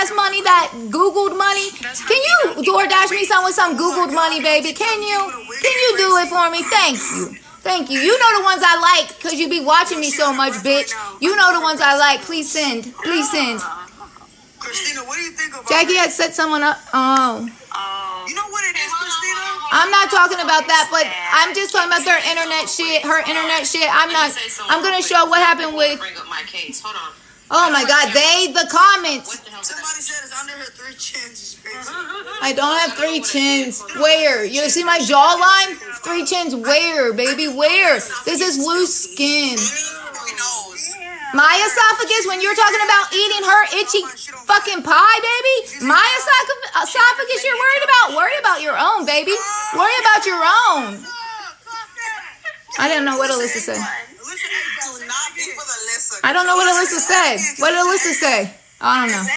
ass money, that Googled money? Can you DoorDash me some with some Googled money, baby? Can you? Can you do it for me? Thank you. Thank you. You know the ones I like because you be watching me so much, bitch. You know the ones I like. Please send. Please send. Christina, what do you think about Jackie had set someone up. Oh. You know what it is, Christina? I'm not talking about that, but I'm just talking about their internet shit, her internet shit. I'm going to show what happened with. Bring up my case. Hold on. Oh my God, the comments. Somebody said it's under her 3 chins. It's crazy. I don't have 3 chins. Where? You see my jawline? 3 chins where, baby? Where? This is loose skin. My esophagus, when you're talking about eating her itchy fucking pie, baby? My esophagus you're worried about? Worry about your own, baby. Worry about your own. I didn't know what Alyssa said. I don't know what Alyssa said. What did Alyssa say? I don't know.